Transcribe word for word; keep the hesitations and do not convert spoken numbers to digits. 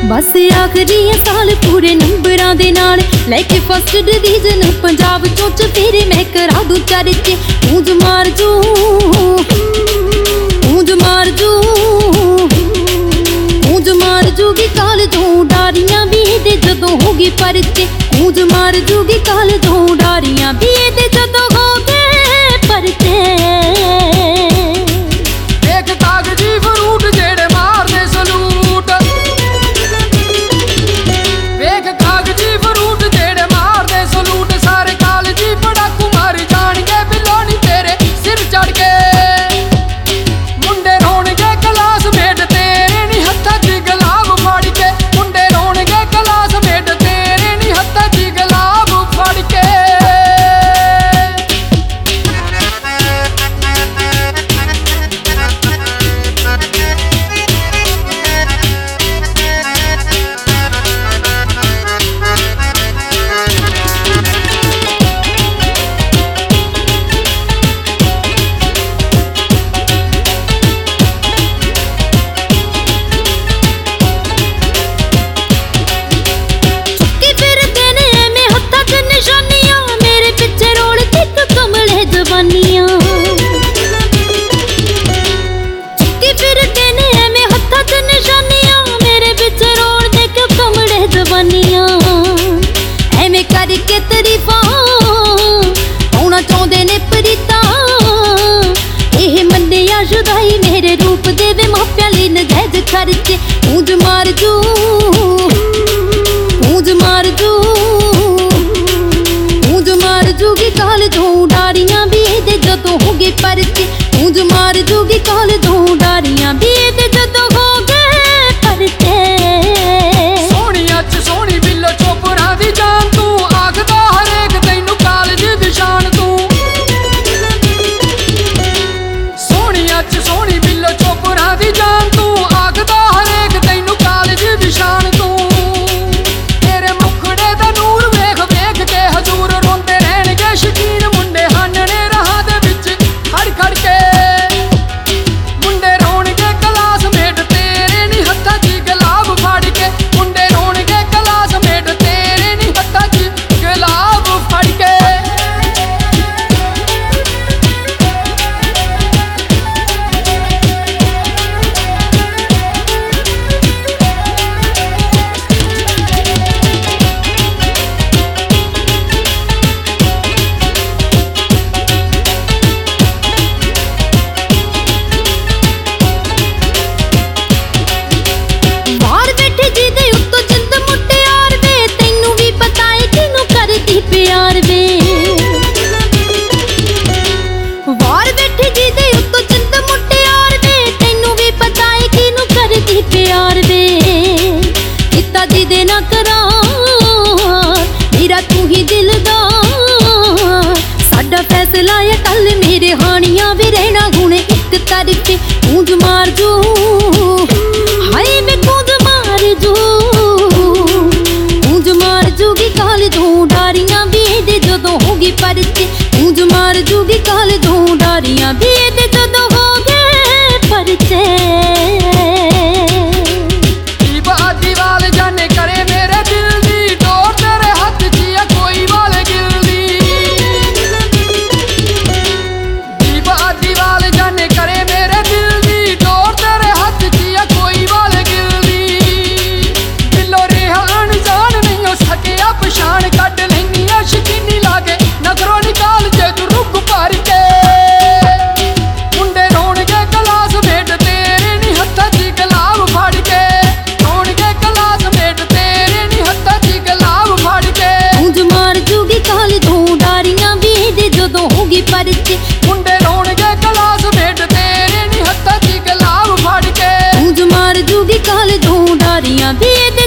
बस आखरी साल पूरे नंबरां दे नाल लैके फस्ट डिवीजन पंजाब चों च फेरे मैं करा दूं चर्चे। गूंज मार जू गूंज मार जू गूंज मार जूगी कालजों डारियां भी दे जदों होगी परचे। गूंज मार जूगी कालजों डारियां भी दे जदों होगे परचे। एक कागजी फ्रूट जेड़े मार दे सलूट, एक कागजी फ्रूट जेड़े मार दे सलूट। सारे कालजी पड़ाकू मारी जाणगे बिलोनी तेरे सिर चढ़ के। मुंडे रोणगे क्लासमेट तेरे नी हत्था च गलाब फड़ के। मुंडे रोणगे क्लासमेट तेरे नी हत्था च गलाब फड़ के। एवें करके तरीफां होना चाहते ने प्रीता। यह मन्निया जुदाई मेरे रूप देवे मापिया लई नजायज खर्चे। गूंज मार जू गूंज मार जू गूंज मार जूगी कालजों डारियां भी दे जदों होगे परचे। गूंज मार जूगी कालजों डारियां भी दे जदों होगे परचे। सोहणिया च सोहणी बिल्लो चोपड़ा दी जान तू आखदा हरेक तैनू कालज दी शान तू। सोहणिया च सोहणी बिल्लो चोपड़ा दी जान तू आखदा हरेक तैनू कालज दी शान तू। तेरे मुखड़े दा नूर वेख वेख के हजूर रोंदे रहणगे शकीन मुंडे हानने राह दे विच खड़ खड़ के। मुंडे रोणगे क्लासमेट तेरे नी हत्था च गलाब फड़ के। मुंडे रोणगे क्लासमेट तेरे नी हत्था च गलाब फड़ के। बाहर बैठे जिदे उत्तों जिंद मुटियार वे तैनू भी पता है किनू करदी प्यार वे। बाहर बैठे जिदे उत्तों जिंद मुटियार वे तैनू भी पता है किनू करदी प्यार वे। किता जिदे ना करा मेरा तू ही दिलदार। साडा फैसला है कल मेरे हानियां भी रहना हुणे एक तरफे। गूंज मार जू हाय वे गूंज मार जू गूंज मार जूगी कालजों डारियां भी दे जदों होगी परचे। गूंज मार जूगी कालजों डारियां भी दे जदों होगे परचे। बादी वाल जाने करे मेरे दिल दी डोर तेरे हाथ च है कोई वाले गिल दी। बादी वाल जाने करे मेरे दिल दी डोर तेरे हाथ च है कोई वाले गिल दी। दिलों रेहा अनजान नहीं हो सकिया पछाण कट लैनी है शकीनी लागे नजरों निकाल जे तू रुक भर के। मुंडे रोणगे क्लासमेट तेरे नी हत्था च गलाब फड़ के। रोणगे क्लासमेट तेरे नी हत्था च गलाब फड़ के। गूंज मार जूगी कालजों डारियां भी दे जदों होगी परचे। मुंडे रोणगे क्लासमेट तेरे नी हत्था च गलाब फड़ के। गूंज मार जूगी कालजों डारियां भी दे